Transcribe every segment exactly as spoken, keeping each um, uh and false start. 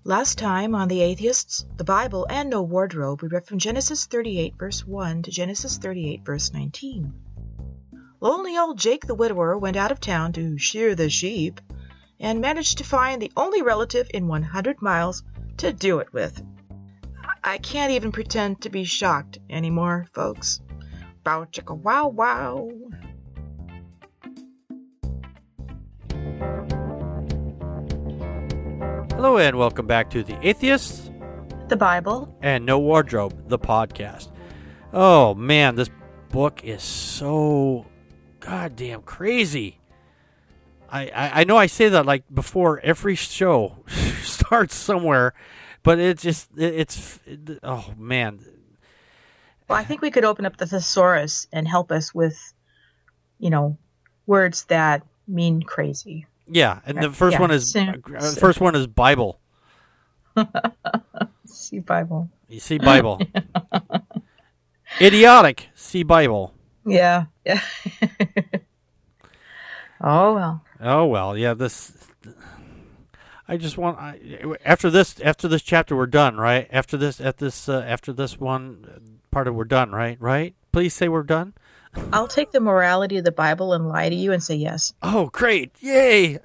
Last time on The Atheists, the Bible, and No Wardrobe, we read from Genesis thirty-eight, verse one to Genesis thirty-eight, verse nineteen. Lonely old Jake the widower went out of town to shear the sheep and managed to find the only relative in one hundred miles to do it with. I can't even pretend to be shocked anymore, folks. Bow chicka wow wow. Hello and welcome back to The Atheists, The Bible, and No Wardrobe, the podcast. Oh man, this book is so goddamn crazy. I, I, I know I say that like before every show starts somewhere, but it's just, it, it's, it, oh man. Well, I think we could open up the thesaurus and help us with, you know, words that mean crazy. Yeah, and the first yeah. one is so, uh, first one is Bible. See Bible. You see Bible. Idiotic. See Bible. Yeah. Yeah. Oh well. Oh well. Yeah. This. I just want. I, after this. After this chapter, we're done. Right. After this. At this. Uh, after this one part of we're done. Right. Right. Please say we're done. I'll take the morality of the Bible and lie to you and say yes. Oh, great. Yay.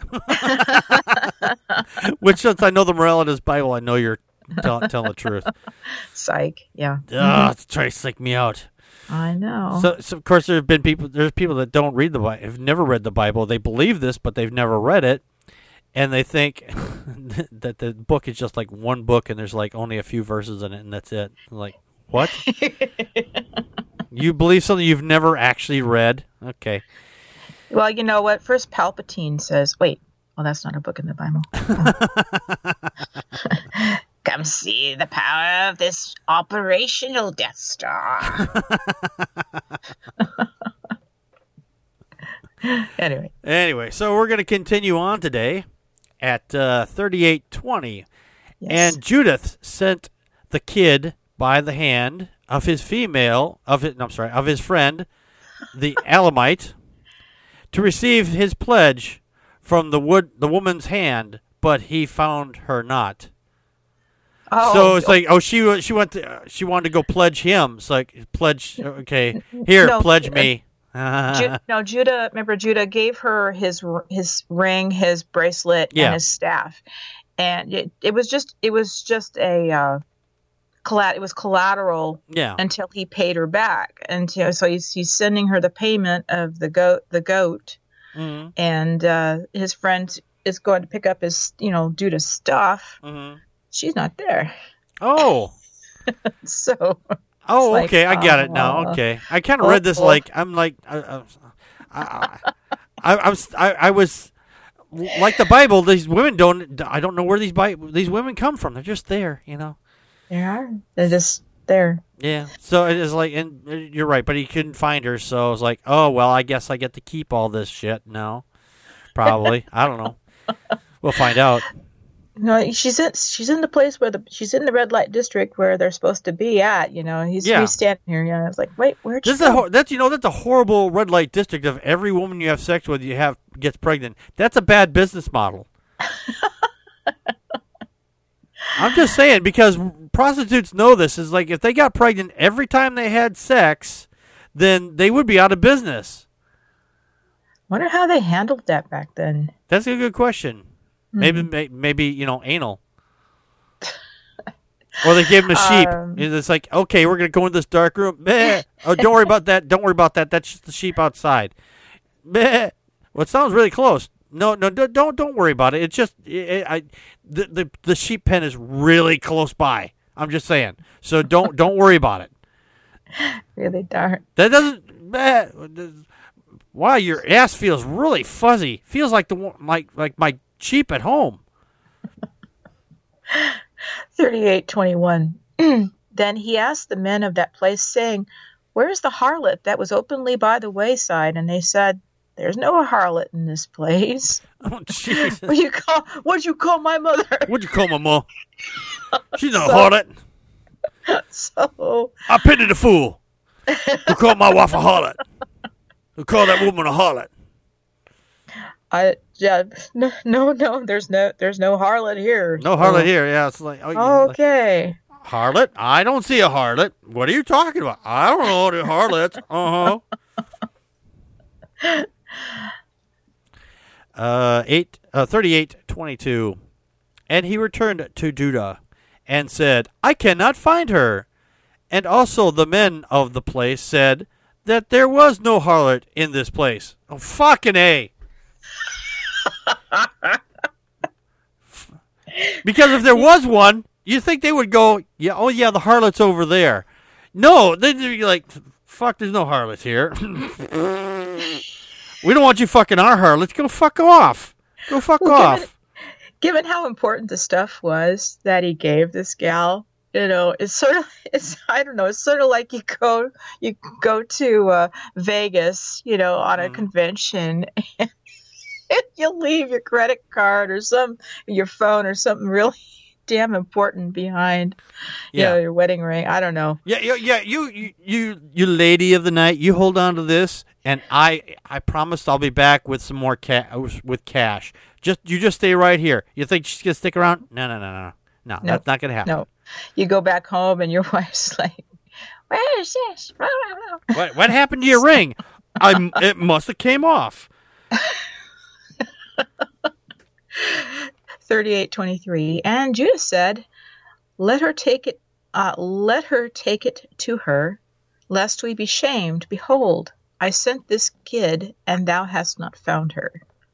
Which, since I know the morality of this Bible, I know you're tell, telling the truth. Psych. Yeah. Ugh, it's trying to psych me out. I know. So, so, of course, there have been people, there's people that don't read the Bible, have never read the Bible. They believe this, but they've never read it. And they think that the book is just like one book and there's like only a few verses in it and that's it. I'm like, what? You believe something you've never actually read? Okay. Well, you know what? First Palpatine says, wait, well, that's not a book in the Bible. Come see the power of this operational Death Star. Anyway. Anyway, so we're going to continue on today at uh, thirty-eight twenty. Yes. And Judith sent the kid by the hand of his female, of his, no, I'm sorry, of his friend, the Alamite, to receive his pledge from the wood, the woman's hand, but he found her not. Oh, so it's like, oh, she she went to, she wanted to go pledge him. It's like, pledge, okay, here, no, pledge me. Ju- no, Judah, remember, Judah gave her his his ring, his bracelet, Yeah. and his staff. And it, it was just, it was just a, uh, collat- it was collateral Yeah. until he paid her back. Until, so he's, he's sending her the payment of the goat, the goat. Mm-hmm. And uh, his friend is going to pick up his, you know, Judah's stuff. Mm-hmm. She's not there. Oh. So. Oh, like, okay, I got it uh, now. Okay, I kind of oh, read this oh. like I'm like I, I, I, I was I, I was like the Bible. These women don't. I don't know where these Bi- these women come from. They're just there, you know. They are. They're just there. Yeah. So it is like, and you're right, but he couldn't find her, so I was like, oh well, I guess I get to keep all this shit now. Probably, I don't know. We'll find out. No, she's in. She's in the place where the she's in the red light district where they're supposed to be at. You know, he's, Yeah. he's standing here. Yeah, I was like, wait, where'd she This is a, go? hor- that's you know that's a horrible red light district. Of every woman you have sex with, you have gets pregnant. That's a bad business model. I'm just saying, because prostitutes know this. Is like, if they got pregnant every time they had sex, then they would be out of business. Wonder how they handled that back then. That's a good question. Mm-hmm. Maybe, may, maybe you know, anal. Or they gave him a sheep. Um, It's like, okay, we're gonna go in this dark room. Meh. Oh, don't worry about that. Don't worry about that. That's just the sheep outside. Meh. Well, it sounds really close. No, no, don't don't, don't worry about it. It's just, it, I, the, the the sheep pen is really close by. I'm just saying. So don't don't worry about it. Really dark. That doesn't. Meh. Wow, your ass feels really fuzzy. Feels like the one- like like my sheep at home. Thirty-eight twenty-one. Then he asked the men of that place, saying, "Where is the harlot that was openly by the wayside?" And they said, "There's no harlot in this place." Oh, Jesus. What you call? What'd you call my mother? What'd you call my mom? She's not So- harlot. So I pitied the fool who called my wife a harlot. Who called that woman a harlot. I yeah no no no there's no there's no harlot here. No harlot here. Yeah, it's like, oh, yeah, like, Okay. harlot? I don't see a harlot. What are you talking about? I don't know the harlots. Uh huh. Uh, eight, uh, thirty-eight twenty-two. And he returned to Judah and said, I cannot find her. And also the men of the place said that there was no harlot in this place. Oh, fucking A. Because if there was one, you think they would go, yeah, oh yeah, the harlot's over there. No, they'd be like, fuck, there's no harlots here. We don't want you fucking our harlots. Go fuck off. Go fuck Well, off. given, given how important the stuff was that he gave this gal, you know, it's sort of, it's, I don't know, it's sort of like you go, you go to uh, Vegas, you know, on a Mhm. convention and you leave your credit card or some, your phone or something really damn important behind, you Yeah. know, your wedding ring. I don't know. Yeah, yeah, yeah. You, you, you, you lady of the night. You hold on to this, and I, I promised I'll be back with some more ca- with cash. Just, you just stay right here. You think she's gonna stick around? No, no, no, no, no. No, No. that's not gonna happen. No. You go back home and your wife's like, where is this? What, what happened to your ring? I, it must have came off. thirty-eight twenty-three. And Judah said, Let her take it, uh, let her take it to her, lest we be shamed. Behold, I sent this kid, and thou hast not found her.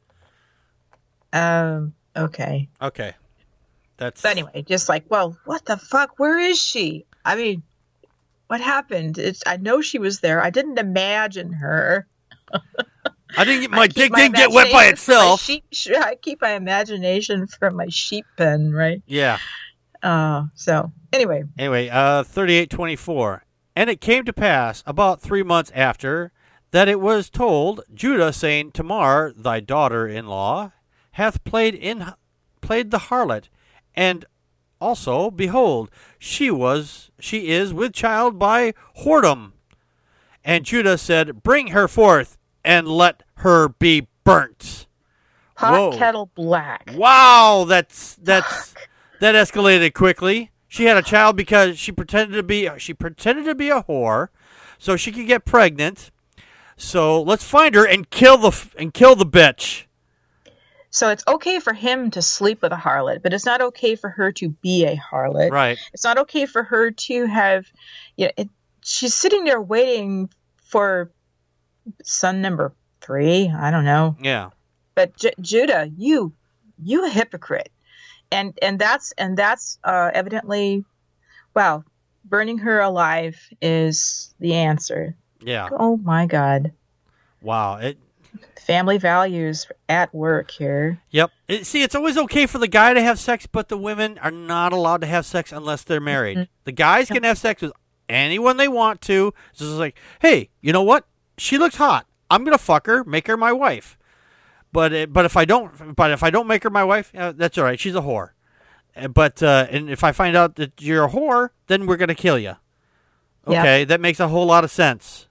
Um. Okay. Okay, that's. But anyway, just like, well, what the fuck? Where is she? I mean, what happened? It's. I know she was there. I didn't imagine her. I didn't get my I keep dick my didn't get wet by imagination for my itself. sheep- I keep my imagination for my sheep pen, right? Yeah. Uh, so anyway, Anyway, uh, thirty-eight twenty-four. And it came to pass about three months after that it was told Judah, saying, Tamar, thy daughter-in-law, hath played in played the harlot, and also, behold, she was she is with child by whoredom. And Judah said, Bring her forth, and let her be burnt. hot Whoa. kettle black. Wow, that's that's that escalated quickly. She had a child because she pretended to be she pretended to be a whore, so she could get pregnant. So let's find her and kill the and kill the bitch. So it's okay for him to sleep with a harlot, but it's not okay for her to be a harlot. Right. It's not okay for her to have, you know, it, she's sitting there waiting for son number three. I don't know. Yeah. But J- Judah, you, you a hypocrite. And, and that's, and that's, uh, evidently, wow, burning her alive is the answer. Yeah. Oh my God. Wow. It. Family values at work here. Yep. It, see, it's always okay for the guy to have sex, but the women are not allowed to have sex unless they're married. Mhm. The guys can have sex with anyone they want to. It's just like, hey, you know what? She looks hot. I'm gonna fuck her, make her my wife. But it, but if I don't, but if I don't make her my wife, uh, that's all right. She's a whore. Uh, But uh, and if I find out that you're a whore, then we're gonna kill you. Yep. Okay, that makes a whole lot of sense.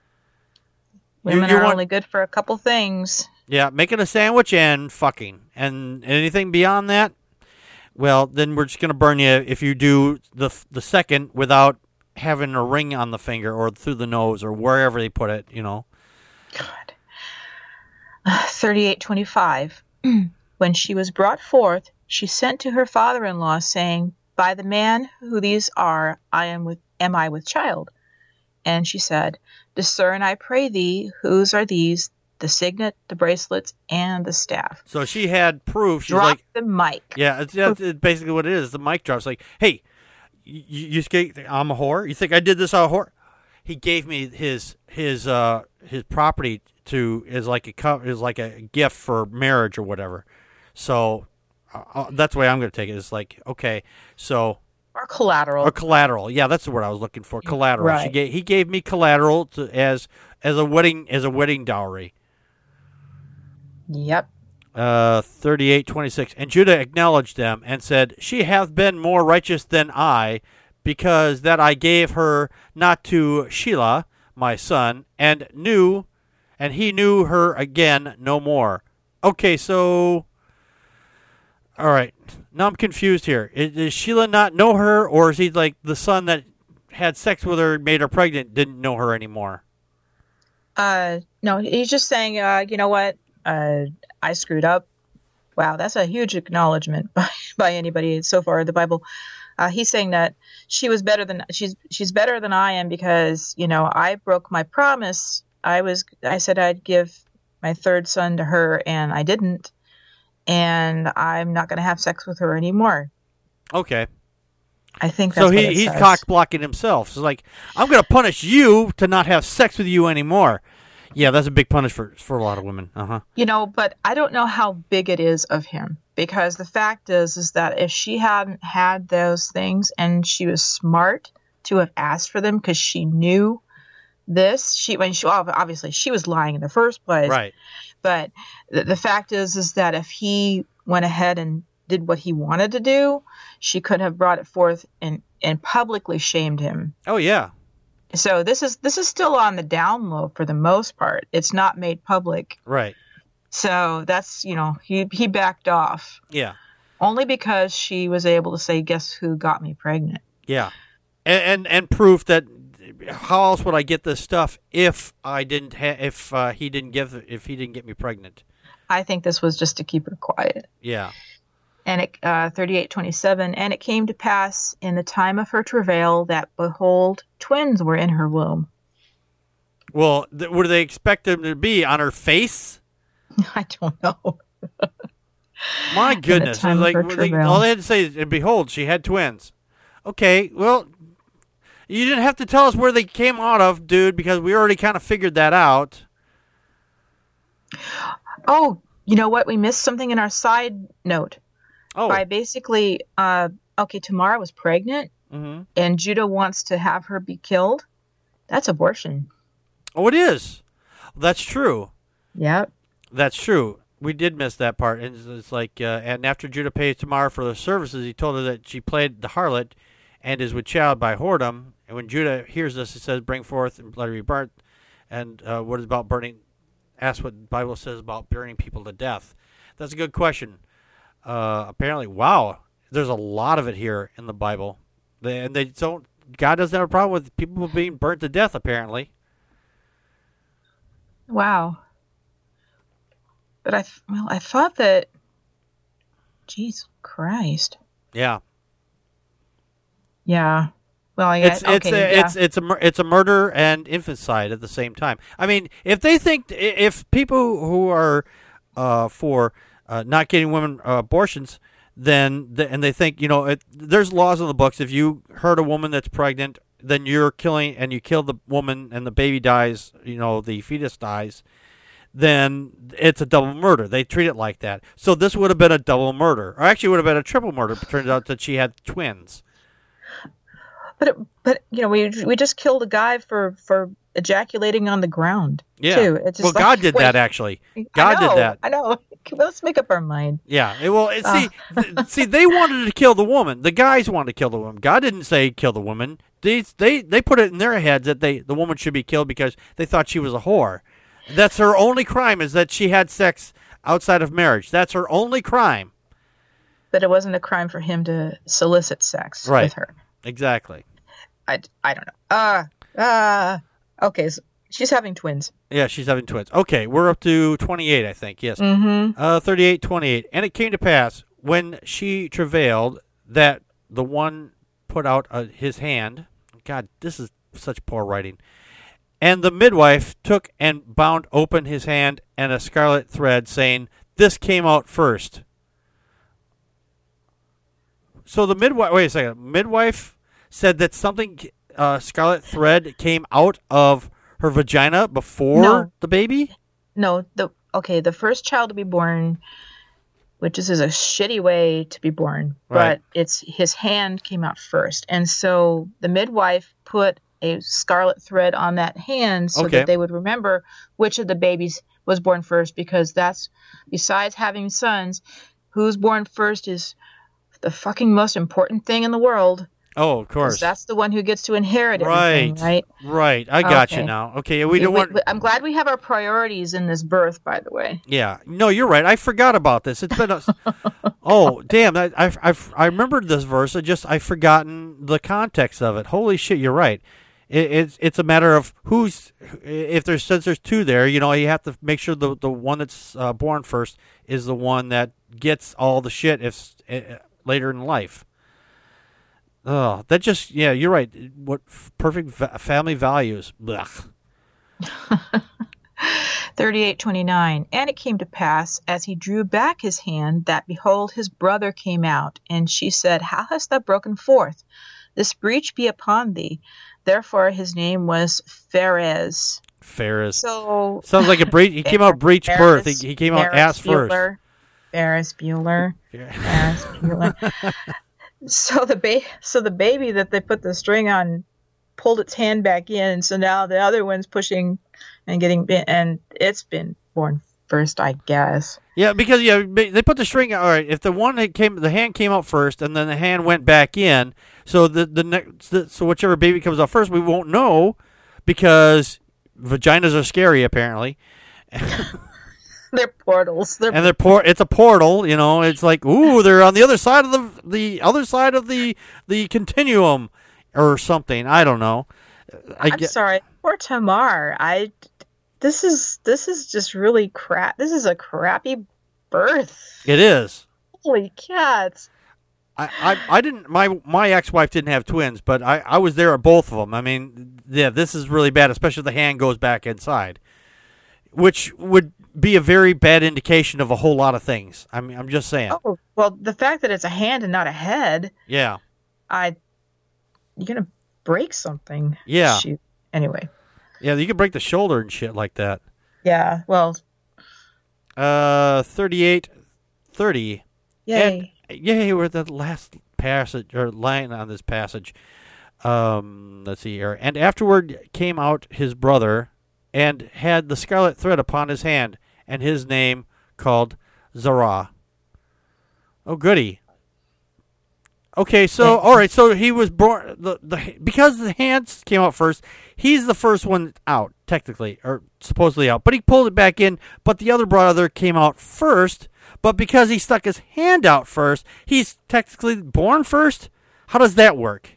You- Women you are want- only good for a couple things. Yeah, making a sandwich and fucking. And anything beyond that, well, then we're just going to burn you if you do the the second without having a ring on the finger or through the nose or wherever they put it, you know. God. thirty-eight twenty-five. When she was brought forth, she sent to her father-in-law, saying, By the man who these are, I am with am I with child? And she said, Discern, I pray thee, whose are these, the signet, the bracelets, and the staff. So she had proof. She's Drop like, the mic. yeah, it's, that's it's basically what it is. The mic drops. Like, hey, you, you think I'm a whore? You think I did this on a whore? He gave me his his uh his property to is like a co- is like a gift for marriage or whatever. So uh, uh, that's the way I'm going to take it. It's like, okay, so Or collateral. or collateral. Yeah, that's the word I was looking for. Collateral. She Right. gave, he gave me collateral to, as as a wedding as a wedding dowry. Yep. Uh, thirty-eight twenty-six. And Judah acknowledged them and said, She hath been more righteous than I, because that I gave her not to Shelah, my son, and knew, and he knew her again no more. Okay, so all right. Now I'm confused here. Is, does Sheila not know her, or is he like the son that had sex with her, made her pregnant, didn't know her anymore? Uh, no, he's just saying, uh, you know what? Uh, I screwed up. Wow, that's a huge acknowledgement by, by anybody so far in the Bible. Uh, he's saying that she was better than she's she's better than I am because, you know, I broke my promise. I was I said I'd give my third son to her, and I didn't, and I'm not going to have sex with her anymore. Okay. I think that's so. He what it he's says. cock blocking himself. So like, I'm going to punish you to not have sex with you anymore. Yeah, that's a big punish for for a lot of women. Uh huh. You know, but I don't know how big it is of him, because the fact is, is that if she hadn't had those things and she was smart to have asked for them because she knew this, she when she obviously she was lying in the first place, Right. But the, the fact is, is that if he went ahead and did what he wanted to do, she could have brought it forth and and publicly shamed him. Oh yeah. So this is this is still on the down low for the most part. It's not made public. Right. So that's, you know, he, he backed off. Yeah. Only because she was able to say, guess who got me pregnant? Yeah. And and, and proof that how else would I get this stuff if I didn't ha- if uh, he didn't give if he didn't get me pregnant? I think this was just to keep her quiet. Yeah. And it uh, thirty-eight twenty-seven, and it came to pass in the time of her travail that behold, twins were in her womb. Well, th- what do they expect them to be on her face? I don't know. My goodness! time Like of her they, travail. all they had to say is, "And behold, she had twins." Okay, well, you didn't have to tell us where they came out of, dude, because we already kind of figured that out. Oh, you know what? We missed something in our side note. Oh. By basically, uh, okay, Tamara was pregnant, Mm-hmm. and Judah wants to have her be killed. That's abortion. Oh, it is. That's true. Yep. That's true. We did miss that part. And it's, it's like, uh, and after Judah pays Tamar for the services, he told her that she played the harlot and is with child by whoredom. And when Judah hears this, he says, "Bring forth and let her be burnt." And uh, what is about burning? Ask what the Bible says about burning people to death. That's a good question. Uh, apparently, wow, there's a lot of it here in the Bible. They, and they don't. God doesn't have a problem with people being burnt to death. Apparently. Wow. But I, well, I thought that, Jesus Christ. Yeah. Yeah. Well, yeah. It's okay, it's a, yeah. it's it's a mur- it's a murder and infanticide at the same time. I mean, if they think if people who are uh, for uh, not getting women uh, abortions, then the, and they think, you know, it, there's laws in the books. If you hurt a woman that's pregnant, then you're killing, and you kill the woman and the baby dies, you know, the fetus dies, then it's a double murder. They treat it like that. So this would have been a double murder, or actually would have been a triple murder. But it turns out that she had twins. But it, but you know, we we just killed a guy for for ejaculating on the ground. Yeah. Too. It's just Well, like, God did wait, that actually. I God know, did that. I know. Let's make up our mind. Yeah. It- Well, it, see, Uh. th- see, they wanted to kill the woman. The guys wanted to kill the woman. God didn't say kill the woman. They they they put it in their heads that they the woman should be killed because they thought she was a whore. That's her only crime, is that she had sex outside of marriage. That's her only crime. But it wasn't a crime for him to solicit sex Right. with her. Exactly. I, I don't know. Uh, uh, okay, so she's having twins. Yeah, she's having twins. Okay, we're up to twenty-eight, I think. Yes. Mm-hmm. Uh, thirty-eight, twenty-eight. And it came to pass, when she travailed, that the one put out uh, his hand. God, this is such poor writing. And the midwife took and bound open his hand and a scarlet thread, saying, "This came out first." So the midwife, wait a second, midwife said that something, uh, scarlet thread came out of her vagina before No. the baby? No, the okay, the first child to be born, which is, is a shitty way to be born, Right. but it's his hand came out first. And so the midwife put a scarlet thread on that hand so Okay. that they would remember which of the babies was born first, because that's, besides having sons, who's born first is the fucking most important thing in the world. Oh, of 'Cause course. that's the one who gets to inherit Right. everything, right? Right. I got you Okay. now. Okay, we Yeah, don't we- want. we- I'm glad we have our priorities in this birth, by the way. Yeah. No, you're right. I forgot about this. It's been a. Oh, damn! I I I I remembered this verse. I just I've forgotten the context of it. Holy shit! You're right. It, it's it's a matter of who's if there's since there's two there. You know, you have to make sure the the one that's uh, born first is the one that gets all the shit if uh, later in life. Oh, that just yeah. You're right. What f- perfect va- family values. Blech. thirty-eight twenty-nine. And it came to pass, as he drew back his hand, that, behold, his brother came out. And she said, How hast thou broken forth? This breach be upon thee. Therefore his name was Pharez. Ferris. So Sounds like a breach. He came out breech birth. He, Ferris- he came out Ferris ass first. Bueller. Ferris Bueller. Yeah. Ferris Bueller. So the ba- so the baby that they put the string on pulled its hand back in. So now the other one's pushing and getting bit, and it's been born first, I guess. Yeah, because yeah, they put the string. All right, if the one that came, the hand came out first, and then the hand went back in. So the the next, so whichever baby comes out first, we won't know because vaginas are scary apparently. They're portals. They're And they're por- it's a portal, you know. It's like, ooh, they're on the other side of the the other side of the the continuum or something. I don't know. I I'm get, sorry, poor Tamar. I this is this is just really crap. This is a crappy birth. it is. Holy cats! I, I, I didn't my my ex-wife didn't have twins, but I, I was there at both of them. I mean, yeah, this is really bad, especially if the hand goes back inside, which would be a very bad indication of a whole lot of things. I mean, I'm just saying. Oh well, the fact that it's a hand and not a head, Yeah. I you're gonna break something. Yeah. Shoot. Anyway, Yeah, you could break the shoulder and shit like that. yeah. Well, Uh, thirty-eight thirty. yay. And yay, we're at the last passage or line on this passage. Um, let's see here. And afterward came out his brother, and had the scarlet thread upon his hand, and his name called Zerah. Oh, goody. Okay, so all right, so he was born the the because the hands came out first. He's the first one out, technically, or supposedly out, but he pulled it back in. But the other brother came out first. But because he stuck his hand out first, he's technically born first. How does that work?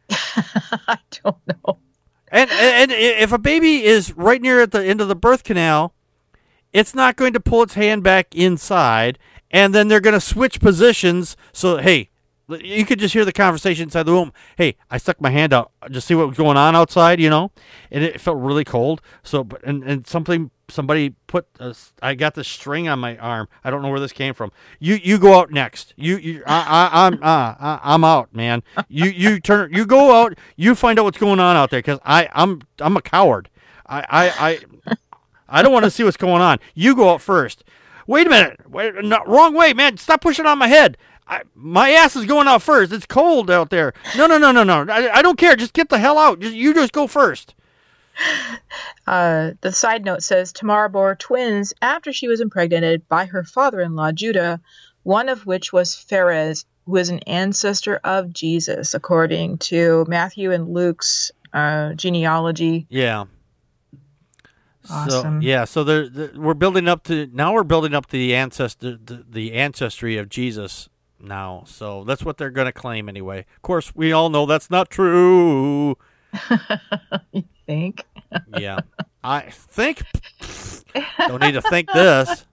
I don't know. And, and and if a baby is right near at the end of the birth canal, it's not going to pull its hand back inside, and then they're going to switch positions. So, hey, you could just hear the conversation inside the womb. Hey, I stuck my hand out just see what was going on outside, you know, and it felt really cold. So, but and, and something somebody put a, I got the string on my arm. I don't know where this came from. You you go out next. You you I, I I'm uh, I, I'm out, man. You you turn you go out. You find out what's going on out there because I I'm I'm a coward. I I I, I don't want to see what's going on. You go out first. Wait a minute. Wait, no, wrong way, man. Stop pushing on my head. I, my ass is going out first. It's cold out there. No, no, no, no, no. I, I don't care. Just get the hell out. Just, you just go first. Uh, the side note says Tamar bore twins after she was impregnated by her father-in-law Judah, one of which was Pharez, who is an ancestor of Jesus, according to Matthew and Luke's uh, genealogy. Yeah. Awesome. So, yeah. So they're, they're, we're building up to now. We're building up to the ancestor, the, the ancestry of Jesus now. So that's what they're going to claim anyway. Of course, we all know that's not true. You think? Yeah, I think. Don't need to think this.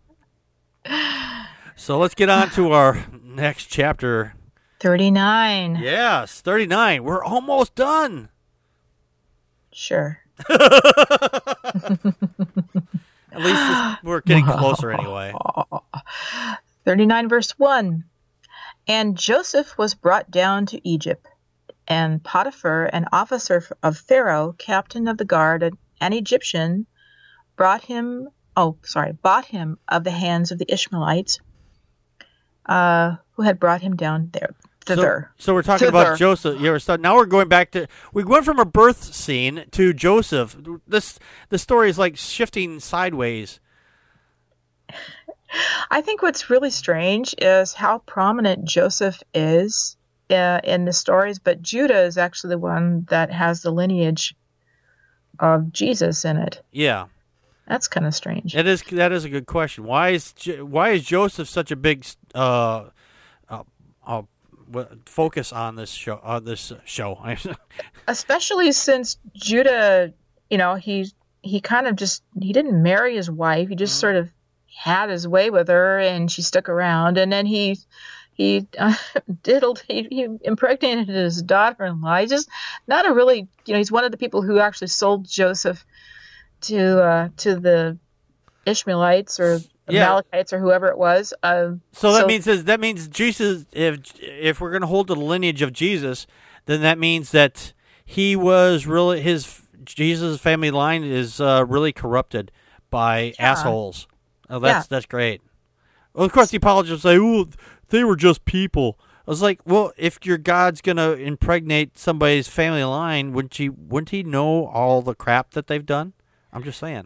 So let's get on to our next chapter. thirty-nine. Yes, thirty-nine. We're almost done. Sure. At least this, we're getting closer anyway. thirty-nine verse one. And Joseph was brought down to Egypt, and Potiphar, an officer of Pharaoh, captain of the guard, an Egyptian, brought him, oh, sorry, bought him of the hands of the Ishmaelites, uh, who had brought him down there. Thither. So, so we're talking Thither. about Joseph. Yeah, so now we're going back to we went from a birth scene to Joseph. This the story is like shifting sideways. I think what's really strange is how prominent Joseph is uh, in the stories, but Judah is actually the one that has the lineage of Jesus in it. Yeah. That's kind of strange. It is. That is a good question. Why is why is Joseph such a big uh, uh, uh, focus on this show? Uh, this show, especially since Judah, you know, he he kind of just he didn't marry his wife. He just mm-hmm. sort of had his way with her, and she stuck around. And then he he uh, diddled. He, he impregnated his daughter-in-law. He's just not a really, you know, he's one of the people who actually sold Joseph to uh, to the Ishmaelites or yeah. Amalekites or whoever it was. Uh, so that so, means that means Jesus. If if we're going to hold to the lineage of Jesus, then that means that he was really his Jesus' family line is uh, really corrupted by yeah. assholes. Oh, that's yeah. that's great. Well, of course, the apologists say, "Oh, they were just people." I was like, "Well, if your God's going to impregnate somebody's family line, wouldn't he? Wouldn't he know all the crap that they've done?" I'm just saying.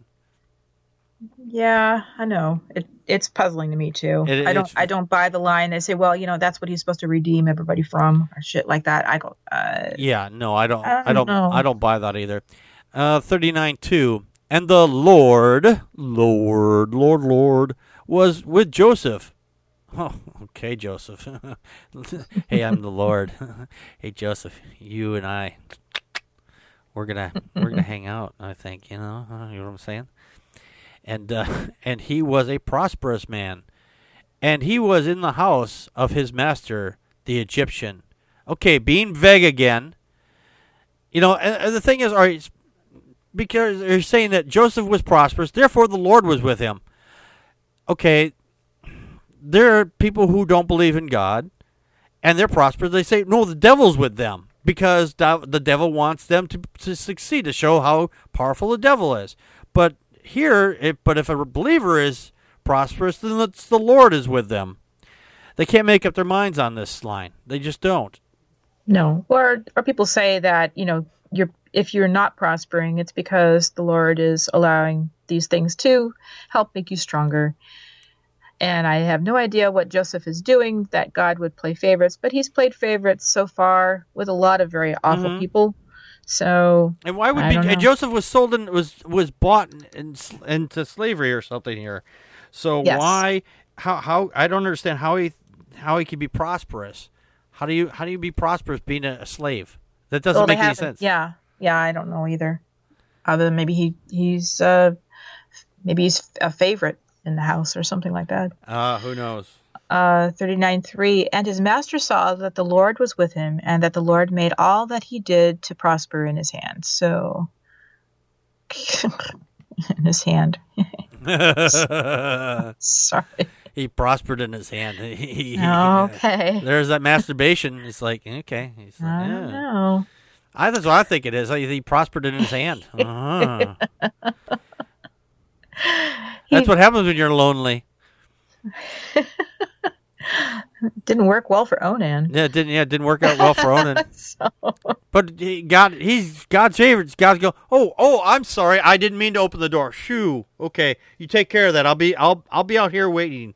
Yeah, I know. It it's puzzling to me too. It, I don't I don't buy the line. They say, well, you know, that's what he's supposed to redeem everybody from, or shit like that. I go. Uh, yeah, no, I don't. I don't. I don't, know. I don't buy that either. Uh, thirty-nine two, and the Lord, Lord, Lord, Lord, was with Joseph. Oh, okay, Joseph. Hey, I'm the Lord. Hey, Joseph, you and I. We're gonna we're gonna hang out. I think you know you know what I'm saying. And uh, and he was a prosperous man, and he was in the house of his master, the Egyptian. Okay, being vague again. You know, and, and the thing is, all right, because they're saying that Joseph was prosperous, therefore the Lord was with him. Okay, there are people who don't believe in God, and they're prosperous. They say no, the devil's with them. Because the devil wants them to, to succeed, to show how powerful the devil is. But here, if, but if a believer is prosperous, then it's the Lord is with them. They can't make up their minds on this line. They just don't. No. Or or people say that, you know, you're if you're not prospering, it's because the Lord is allowing these things to help make you stronger. And I have no idea what Joseph is doing, that God would play favorites, but he's played favorites so far with a lot of very awful mm-hmm. people. So and why would be, and Joseph was sold and was was bought in, in, into slavery or something here. So yes. why how how I don't understand how he how he could be prosperous. How do you how do you be prosperous being a, a slave? That doesn't well, make any sense. Yeah, yeah, I don't know either. Other than maybe he he's uh, maybe he's a favorite in the house or something like that. Uh, who knows? Uh, thirty-nine three, and his master saw that the Lord was with him, and that the Lord made all that he did to prosper in his hand. So, in his hand. Sorry. He prospered in his hand. He, okay. There's that masturbation. It's like, okay. He's like, I yeah. don't know. I, that's what I think it is. He prospered in his hand. Uh-huh. That's what happens when you're lonely. Didn't work well for Onan. Yeah, it didn't. Yeah, it didn't work out well for Onan. so. But he, God, he's God's favorite. God's go. Oh, oh, I'm sorry. I didn't mean to open the door. Shoo. Okay, you take care of that. I'll be. I'll. I'll be out here waiting.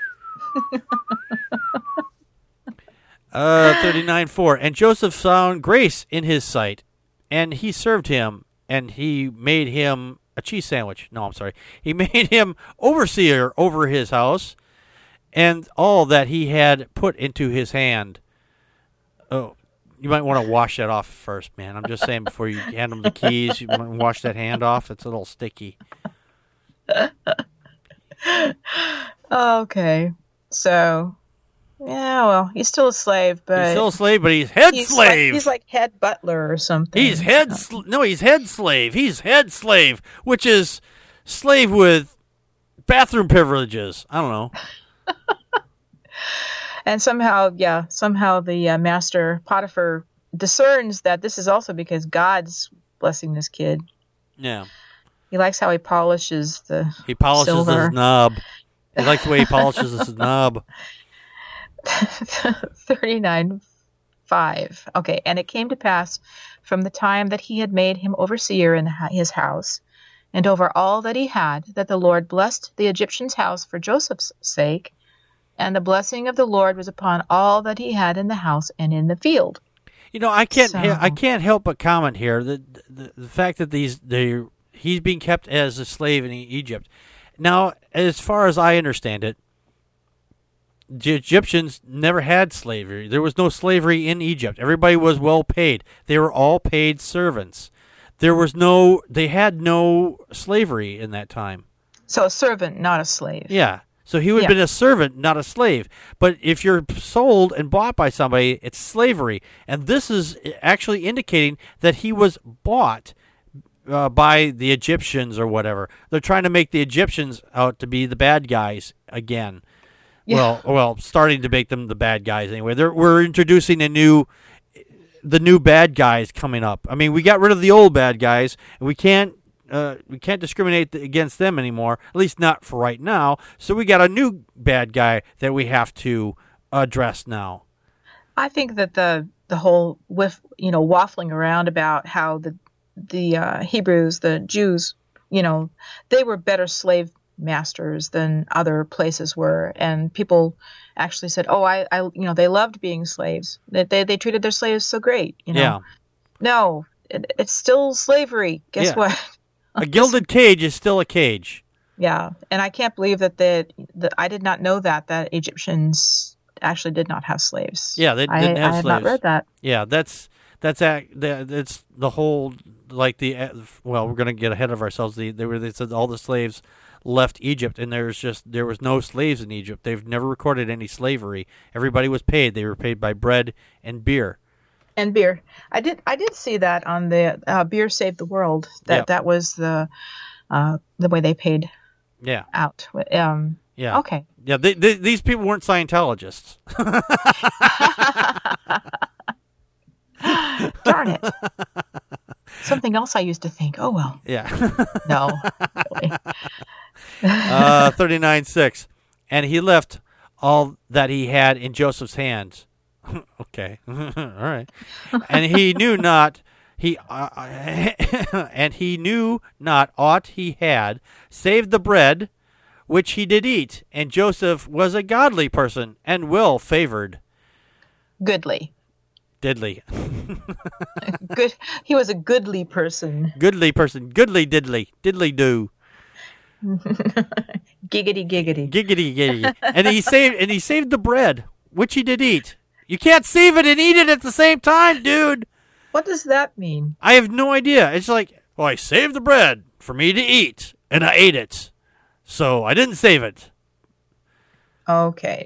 uh, thirty-nine four. And Joseph found grace in his sight, and he served him, and he made him a cheese sandwich. No, I'm sorry. He made him overseer over his house and all that he had put into his hand. Oh, you might want to wash that off first, man. I'm just saying before you hand him the keys, you might wash that hand off. It's a little sticky. Okay. So, yeah, well, he's still a slave, but... He's still a slave, but he's head he's slave. Like, he's like head butler or something. He's head... Sl- no, he's head slave. He's head slave, which is slave with bathroom privileges. I don't know. And somehow, yeah, somehow the uh, master, Potiphar, discerns that this is also because God's blessing this kid. Yeah. He likes how he polishes the He polishes silver. his knob. He likes the way he polishes his knob. thirty-nine five. Okay, and it came to pass from the time that he had made him overseer in his house, and over all that he had, that the Lord blessed the Egyptian's house for Joseph's sake, And the blessing of the Lord was upon all that he had in the house and in the field. You know, I can't So- I can't help but comment here the the, the fact that these they he's being kept as a slave in Egypt. Now, as far as I understand it, the Egyptians never had slavery. There was no slavery in Egypt. Everybody was well paid. They were all paid servants. There was no they had no slavery in that time. So a servant, not a slave. Yeah. So he would have Yeah. been a servant, not a slave. But if you're sold and bought by somebody, it's slavery. And this is actually indicating that he was bought uh, by the Egyptians or whatever. They're trying to make the Egyptians out to be the bad guys again. Yeah. Well, well, starting to make them the bad guys anyway. They're, we're introducing a new, the new bad guys coming up. I mean, we got rid of the old bad guys, and we can't. Uh, we can't discriminate against them anymore, at least not for right now. So we got a new bad guy that we have to address now. I think that the the whole with you know waffling around about how the the uh, Hebrews, the Jews, you know, they were better slave masters than other places were, and people actually said, "Oh, I, I you know, they loved being slaves. They they, they treated their slaves so great." You know, Yeah. no, it, it's still slavery. Guess Yeah. what? A gilded cage is still a cage. Yeah, and I can't believe that the, the I did not know that that Egyptians actually did not have slaves. Yeah, they I, didn't have I had slaves. not read that. Yeah, that's that's act. That's the whole like the uh, well, we're gonna get ahead of ourselves. The they were they said all the slaves left Egypt, and there's just there was no slaves in Egypt. They've never recorded any slavery. Everybody was paid. They were paid by bread and beer. And beer. I did I did see that on the uh, Beer Saved the World. That Yep. that was the uh, the way they paid Yeah, out. Um, yeah, Okay. yeah. They, they, these people weren't Scientologists. Darn it. Something else I used to think. Oh well. Yeah. No. Really. uh, thirty-nine six. And he left all that he had in Joseph's hands. Okay. All right. And he knew not he uh, and he knew not aught he had save the bread which he did eat. And Joseph was a godly person and well favored. Goodly. Diddly. Good. He was a goodly person. Goodly person. Goodly diddly. Diddly do. Giggity giggity. Giggity giggity. And he saved and he saved the bread which he did eat. You can't save it and eat it at the same time, dude. What does that mean? I have no idea. It's like, well, I saved the bread for me to eat, and I ate it. So I didn't save it. Okay.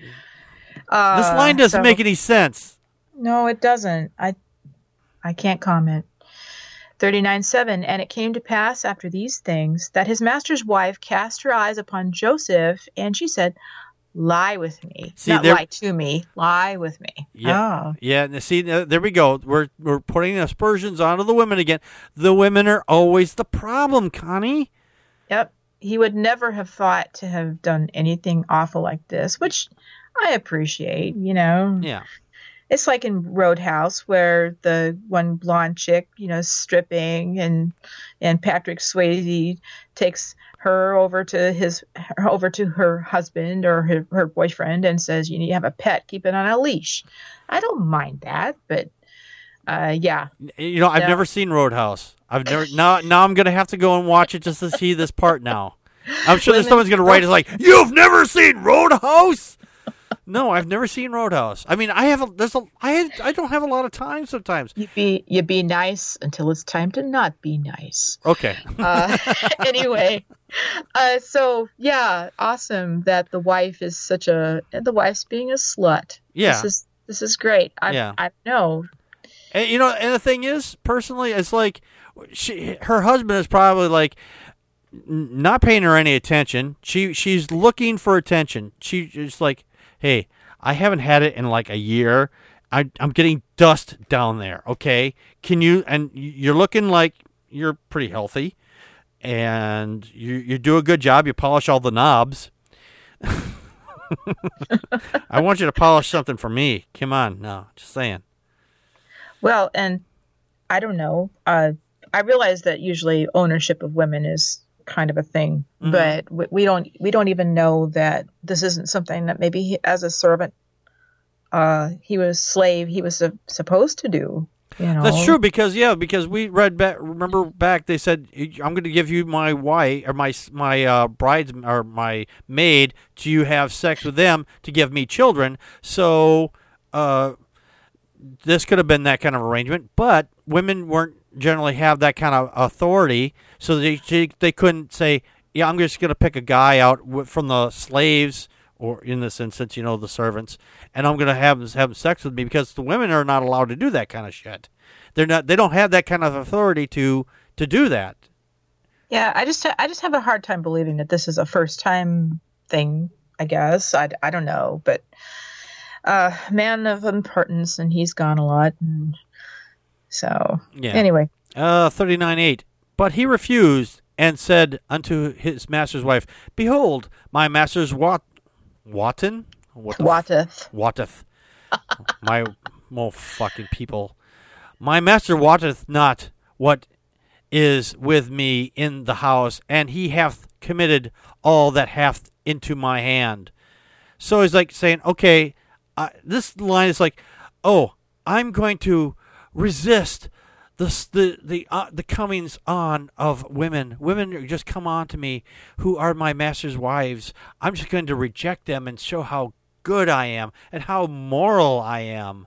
Uh, This line doesn't so- make any sense. No, it doesn't. I I can't comment. thirty-nine seven. And it came to pass after these things that his master's wife cast her eyes upon Joseph, and she said, lie with me. See, Not there- lie to me. Lie with me. Yeah. Oh. Yeah, and see, uh, there we go. We're we're putting aspersions onto the women again. The women are always the problem, Connie. Yep. He would never have thought to have done anything awful like this, which I appreciate, you know. Yeah. It's like in Roadhouse where the one blonde chick, you know, stripping and and Patrick Swayze takes her over to his her over to her husband or her, her boyfriend and says, "You need to have a pet, keep it on a leash." I don't mind that, but uh, yeah, You know, I've Yeah. never seen Roadhouse. I've never now. Now I'm gonna have to go and watch it just to see this part. Now, I'm sure there's Women- someone's gonna write it's like, "You've never seen Roadhouse." No, I've never seen Roadhouse. I mean, I have a there's a I have, I don't have a lot of time sometimes. you be you be nice until it's time to not be nice. Okay. Uh, anyway, uh, so yeah, awesome that the wife is such a the wife's being a slut. Yeah. This is this is great. I Yeah. I know. And, you know, and the thing is, personally, it's like she, her husband is probably like n- not paying her any attention. She she's looking for attention. She's like, hey, I haven't had it in like a year. I, I'm getting dust down there. Okay, can you? And you're looking like you're pretty healthy, and you you do a good job. You polish all the knobs. I want you to polish something for me. Come on, no, just saying. Well, and I don't know. Uh, I realize that usually ownership of women is kind of a thing. Mhm. But we, we don't we don't even know that this isn't something that maybe he, as a servant, uh, he was slave, he was su- supposed to do. You know, That's true because yeah, because we read back. Remember back, they said I'm going to give you my wife or my my uh, brides or my maid to you have sex with them to give me children. So uh, this could have been that kind of arrangement, but women weren't generally have that kind of authority, so they they, they couldn't say, yeah, I'm just going to pick a guy out w- from the slaves. Or in this instance, you know, the servants, and I'm gonna have have sex with me because the women are not allowed to do that kind of shit. They're not. They don't have that kind of authority to to do that. Yeah, I just I just have a hard time believing that this is a first time thing. I guess I, I don't know, but uh, man of importance, and he's gone a lot, and so Yeah. anyway, Uh, thirty-nine eight. But he refused and said unto his master's wife, "Behold, my master's wat." Watan? What the Watteth. F- Watteth. My, oh, fucking people. My master wotteth not what is with me in the house, and he hath committed all that hath into my hand. So he's like saying, okay, uh, this line is like, oh, I'm going to resist the the the uh, the comings on of women. Women just come on to me who are my master's wives. I'm just going to reject them and show how good I am and how moral I am.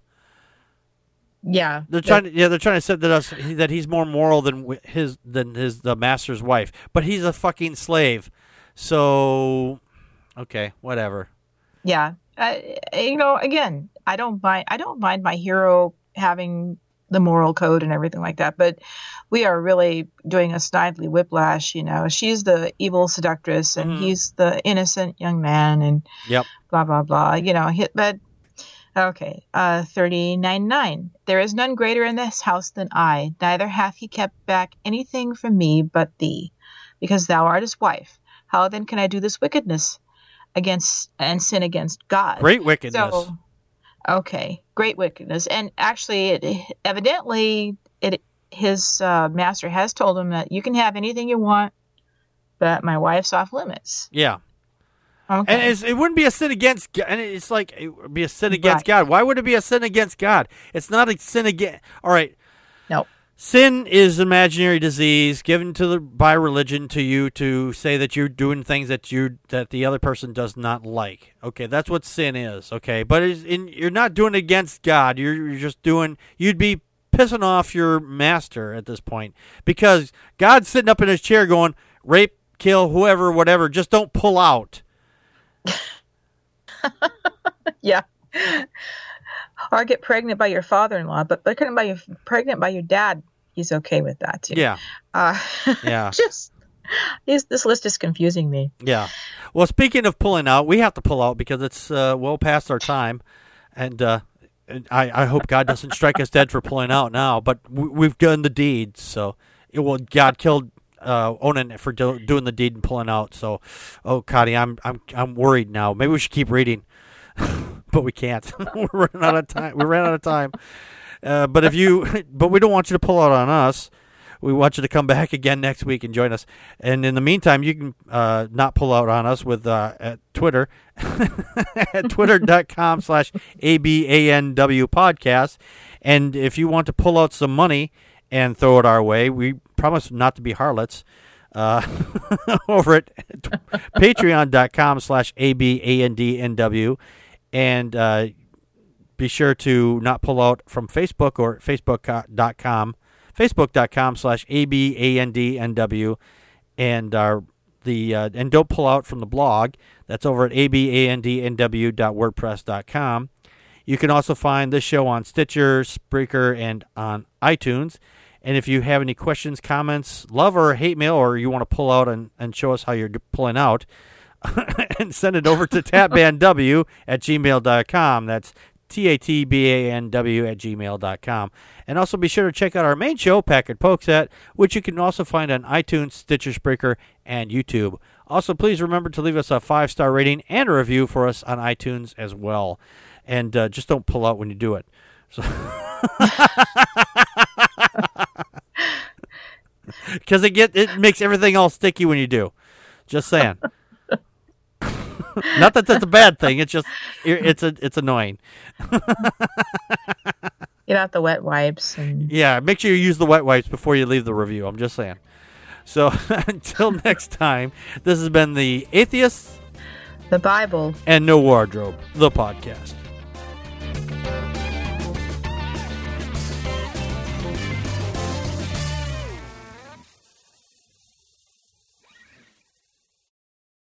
Yeah, They're trying to yeah they're trying to say that us that he's more moral than his than his the master's wife, but he's a fucking slave. So okay, whatever. Yeah, uh, you know, again, I don't mind. I don't mind my hero having the moral code and everything like that, but we are really doing a Snidely Whiplash. You know, she's the evil seductress, and Mm-hmm. he's the innocent young man, and Yep. blah blah blah. You know, hit but okay. Uh, thirty-nine nine. There is none greater in this house than I. Neither hath he kept back anything from me but thee, because thou art his wife. How then can I do this wickedness against and sin against God? Great wickedness. So, okay, great wickedness, and actually, it, evidently, it his uh, master has told him that you can have anything you want, but my wife's off limits. Yeah. Okay, And it's, it wouldn't be a sin against God. And it's like, it would be a sin against Right. God. Why would it be a sin against God? It's not a sin against. All right. no, Sin is an imaginary disease given to the by religion to you to say that you're doing things that you that the other person does not like. Okay, that's what sin is. Okay, but it's in, you're not doing it against God. You're, you're just doing. You'd be pissing off your master at this point because God's sitting up in his chair going, rape, kill, whoever, whatever. Just don't pull out. yeah, or get pregnant by your father-in-law, but but pregnant by your pregnant by your dad, he's okay with that too. Yeah, uh, yeah. just this this list is confusing me. Yeah. Well, speaking of pulling out, we have to pull out because it's uh, well past our time, and uh, and I, I hope God doesn't strike us dead for pulling out now. But we, we've done the deed, so it will. God killed uh, Onan for do, doing the deed and pulling out. So, oh, Cotty, I'm I'm I'm worried now. Maybe we should keep reading, but we can't. We're running out of time. We ran out of time. Uh, but if you, but we don't want you to pull out on us. We want you to come back again next week and join us. And in the meantime, you can uh, not pull out on us with uh, at Twitter at twitter.com slash ABANW podcast. And if you want to pull out some money and throw it our way, we promise not to be harlots. Uh, over at patreon.com slash ABANDNW. And uh, be sure to not pull out from Facebook or facebook.com Facebook.com slash ABANDNW and our the uh, and don't pull out from the blog. That's over at abandnw dot wordpress dot com. You can also find this show on Stitcher, Spreaker, and on iTunes. And if you have any questions, comments, love or hate mail, or you want to pull out and, and show us how you're pulling out, and send it over to tatbanw at gmail dot com. That's T A T B A N W at gmail dot com. And also be sure to check out our main show, Packet Pokesat, which you can also find on iTunes, Stitcher, Spreaker, and YouTube. Also, please remember to leave us a five-star rating and a review for us on iTunes as well. And uh, just don't pull out when you do it. So Because it get it makes everything all sticky when you do. Just saying. Not that that's a bad thing. It's just it's a it's annoying. Get out the wet wipes. And... Yeah, make sure you use the wet wipes before you leave the review. I'm just saying. So until next time, this has been the Atheists, the Bible, and No Wardrobe, the podcast.